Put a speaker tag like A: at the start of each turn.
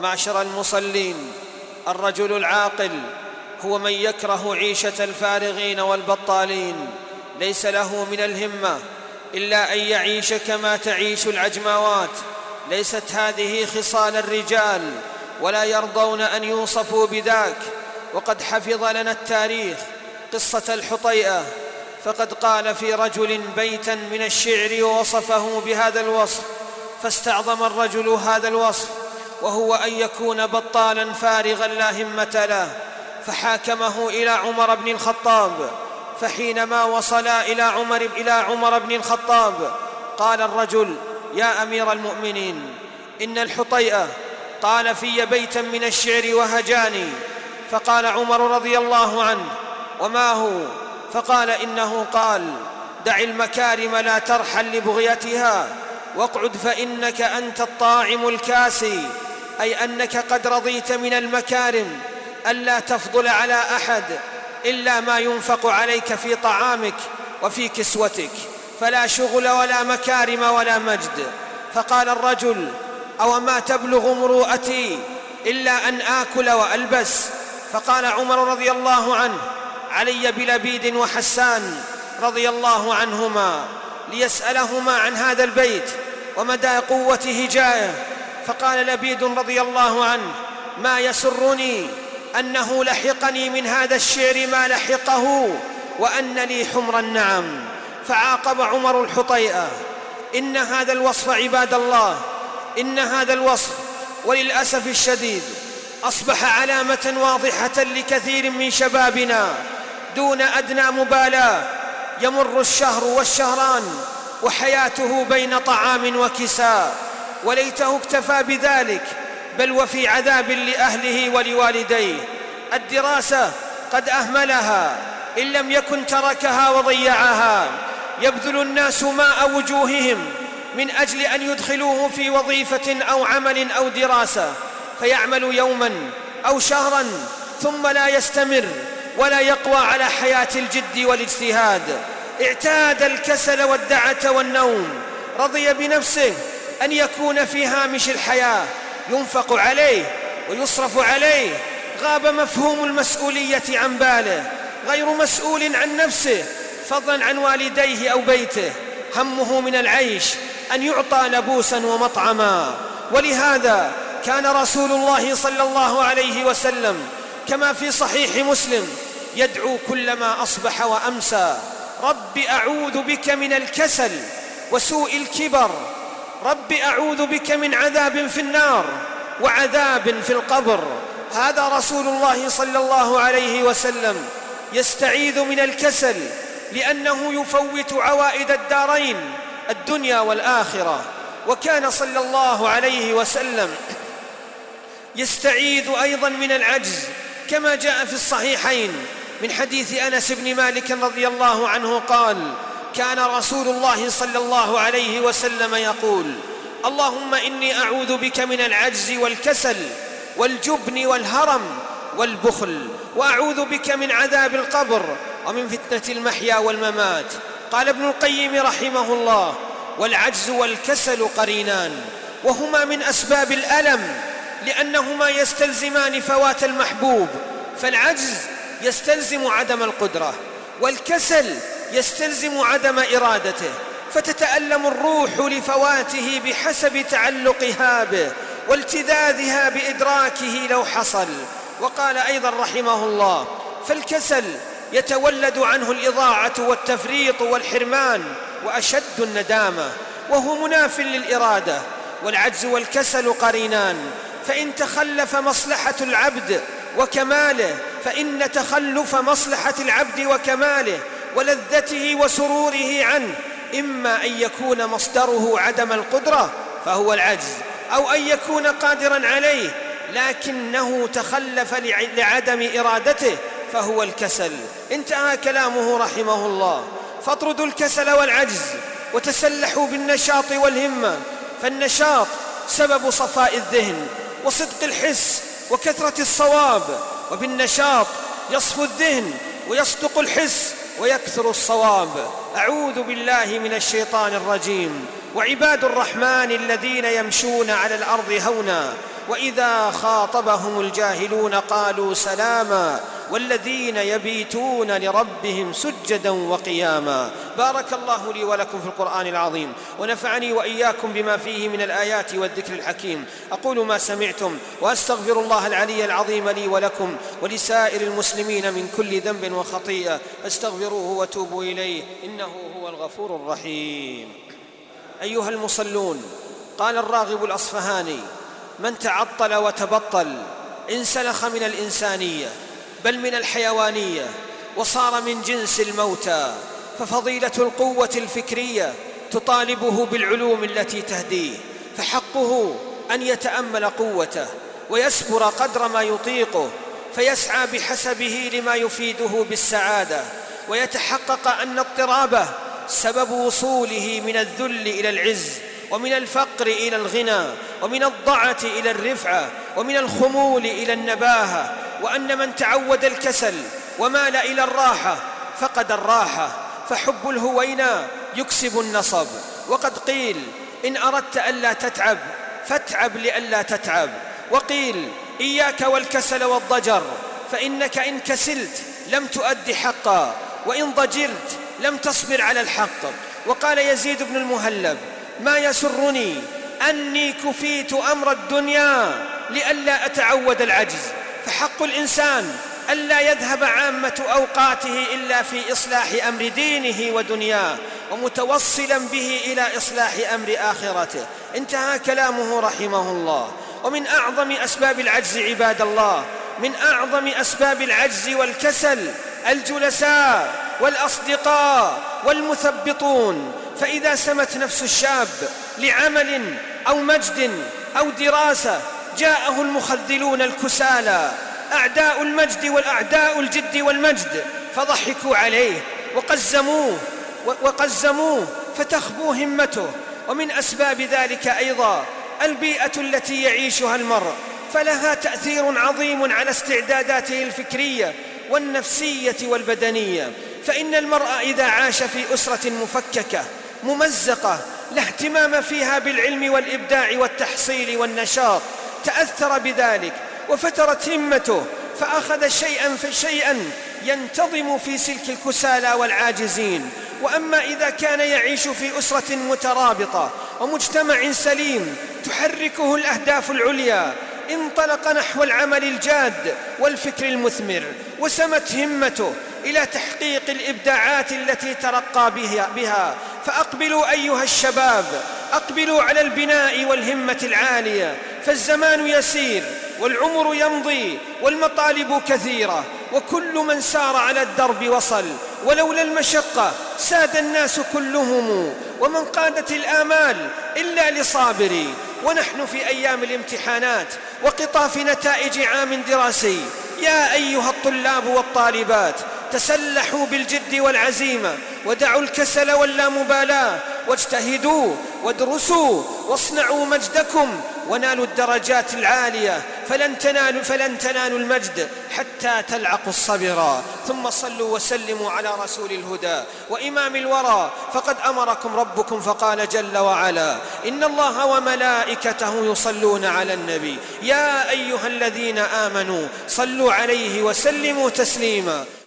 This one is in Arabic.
A: معشر المصلين، الرجل العاقل هو من يكره عيشة الفارغين والبطالين، ليس له من الهمة إلا أن يعيش كما تعيش العجماوات. ليست هذه خصال الرجال، ولا يرضون أن يوصفوا بذاك. وقد حفظ لنا التاريخ قصة الحطيئة، فقد قال في رجل بيتا من الشعر ووصفه بهذا الوصف، فاستعظم الرجل هذا الوصف، وهو أن يكون بطالا فارغا لا همة له، فحاكمه إلى عمر بن الخطاب. فحينما وصلا إلى عمر بن الخطاب قال الرجل: يا أمير المؤمنين، إن الحطيئة قال في بيتا من الشعر وهجاني. فقال عمر رضي الله عنه: وما هو؟ فقال: إنه قال: دع المكارم لا ترحل لبغيتها، واقعد فإنك أنت الطاعم الكاسي، أي أنك قد رضيت من المكارم ألا تفضل على أحد إلا ما ينفق عليك في طعامك وفي كسوتك، فلا شغل ولا مكارم ولا مجد. فقال الرجل: أو ما تبلغ مروءتي إلا أن آكل وألبس؟ فقال عمر رضي الله عنه: علي بلبيد وحسان رضي الله عنهما ليسألهما عن هذا البيت ومدى قوة هجائه. فقال لبيد رضي الله عنه: ما يسرني أنه لحقني من هذا الشعر ما لحقه، وأن لي حمر النعم. فعاقب عمر الحطيئة. إن هذا الوصف عباد الله، إن هذا الوصف وللأسف الشديد أصبح علامة واضحة لكثير من شبابنا دون أدنى مبالاة. يمر الشهر والشهران وحياته بين طعام وكساء، وليته اكتفى بذلك، بل وفي عذاب لأهله ولوالديه. الدراسة قد أهملها، إن لم يكن تركها وضيعها. يبذل الناس ماء وجوههم من أجل أن يدخلوه في وظيفة أو عمل أو دراسة، فيعمل يوما أو شهرا ثم لا يستمر ولا يقوى على حياة الجد والاجتهاد. اعتاد الكسل والدعة والنوم، رضي بنفسه أن يكون في هامش الحياة، ينفق عليه ويصرف عليه، غاب مفهوم المسؤولية عن باله، غير مسؤول عن نفسه فضلا عن والديه أو بيته، همه من العيش أن يعطى لبوسا ومطعما. ولهذا كان رسول الله صلى الله عليه وسلم كما في صحيح مسلم يدعو كلما أصبح وأمسى: رب أعوذ بك من الكسل وسوء الكبر، رب أعوذ بك من عذاب في النار وعذاب في القبر. هذا رسول الله صلى الله عليه وسلم يستعيذ من الكسل، لأنه يفوت عوائد الدارين الدنيا والآخرة. وكان صلى الله عليه وسلم يستعيذ أيضا من العجز، كما جاء في الصحيحين من حديث أنس بن مالك رضي الله عنه قال: كان رسول الله صلى الله عليه وسلم يقول: اللهم إني أعوذ بك من العجز والكسل والجبن والهرم والبخل، وأعوذ بك من عذاب القبر ومن فتنة المحيا والممات. قال ابن القيم رحمه الله: والعجز والكسل قرينان، وهما من أسباب الألم، لأنهما يستلزمان فوات المحبوب. فالعجز يستلزم عدم القدرة، والكسل يستلزم عدم إرادته، فتتألم الروح لفواته بحسب تعلقها به والتذاذها بإدراكه لو حصل. وقال أيضا رحمه الله: فالكسل يتولد عنه الإضاعة والتفريط والحرمان وأشد الندامة، وهو مناف للإرادة. والعجز والكسل قرينان، فإن تخلف مصلحة العبد وكماله، فإن تخلف مصلحة العبد وكماله ولذته وسروره عنه إما أن يكون مصدره عدم القدرة فهو العجز، أو أن يكون قادرا عليه لكنه تخلف لعدم إرادته فهو الكسل. انتهى كلامه رحمه الله. فاطردوا الكسل والعجز وتسلحوا بالنشاط والهمة، فالنشاط سبب صفاء الذهن وصدق الحس وكثرة الصواب، وبالنشاط يصفو الذهن ويصدق الحس ويكثر الصواب. أعوذ بالله من الشيطان الرجيم. وعباد الرحمن الذين يمشون على الأرض هونا وإذا خاطبهم الجاهلون قالوا سلاما والذين يبيتون لربهم سجدا وقياما. بارك الله لي ولكم في القرآن العظيم، ونفعني وإياكم بما فيه من الآيات والذكر الحكيم. أقول ما سمعتم وأستغفر الله العلي العظيم لي ولكم ولسائر المسلمين من كل ذنب وخطيئة، فاستغفروه وتوبوا إليه إنه هو الغفور الرحيم. أيها المصلون، قال الراغب الأصفهاني: من تعطل وتبطل انسلخ من الإنسانية بل من الحيوانية وصار من جنس الموتى. ففضيلة القوة الفكرية تطالبه بالعلوم التي تهديه، فحقه أن يتأمل قوته ويسبر قدر ما يطيقه، فيسعى بحسبه لما يفيده بالسعادة، ويتحقق أن اضطرابه سبب وصوله من الذل إلى العز، ومن الفقر إلى الغنى، ومن الضعة إلى الرفعة، ومن الخمول إلى النباهة، وأن من تعود الكسل ومال إلى الراحة فقد الراحة، فحب الهوينا يكسب النصب. وقد قيل: إن أردت ألا تتعب فاتعب لئلا تتعب. وقيل: إياك والكسل والضجر، فإنك إن كسلت لم تؤد حقا، وإن ضجرت لم تصبر على الحق. وقال يزيد بن المهلب: ما يسرني أني كفيت أمر الدنيا لئلا أتعود العجز. فحق الإنسان ألا يذهب عامة أوقاته إلا في إصلاح أمر دينه ودنياه، ومتوصلا به إلى إصلاح أمر آخرته. انتهى كلامه رحمه الله. ومن أعظم أسباب العجز عباد الله، من أعظم أسباب العجز والكسل الجلساء والأصدقاء والمثبطون. فإذا سمت نفس الشاب لعمل أو مجد أو دراسة جاءه المخذلون الكسالى، أعداء المجد والأعداء الجد والمجد، فضحكوا عليه وقزموه فتخبو همته. ومن أسباب ذلك أيضا البيئة التي يعيشها المرء، فلها تأثير عظيم على استعداداته الفكرية والنفسية والبدنية. فإن المرء إذا عاش في أسرة مفككة ممزقة لا اهتمام فيها بالعلم والإبداع والتحصيل والنشاط تأثر بذلك وفترت همته، فأخذ شيئا فشيئا ينتظم في سلك الكسالى والعاجزين. وأما إذا كان يعيش في أسرة مترابطة ومجتمع سليم تحركه الأهداف العليا، انطلق نحو العمل الجاد والفكر المثمر، وسمت همته إلى تحقيق الإبداعات التي ترقى بها. فأقبلوا أيها الشباب، أقبلوا على البناء والهمة العالية، فالزمان يسير والعمر يمضي والمطالب كثيرة، وكل من سار على الدرب وصل، ولولا المشقة ساد الناس كلهم، ومن قادت الآمال إلا لصابري. ونحن في أيام الامتحانات وقطاف نتائج عام دراسي. يا أيها الطلاب والطالبات، تسلحوا بالجد والعزيمة، ودعوا الكسل واللامبالاة، واجتهدوا وادرسوا واصنعوا مجدكم ونالوا الدرجات العالية، فلن تنالوا المجد حتى تلعقوا الصبر. ثم صلوا وسلموا على رسول الهدى وإمام الورى، فقد أمركم ربكم فقال جل وعلا: إن الله وملائكته يصلون على النبي يا أيها الذين آمنوا صلوا عليه وسلموا تسليما.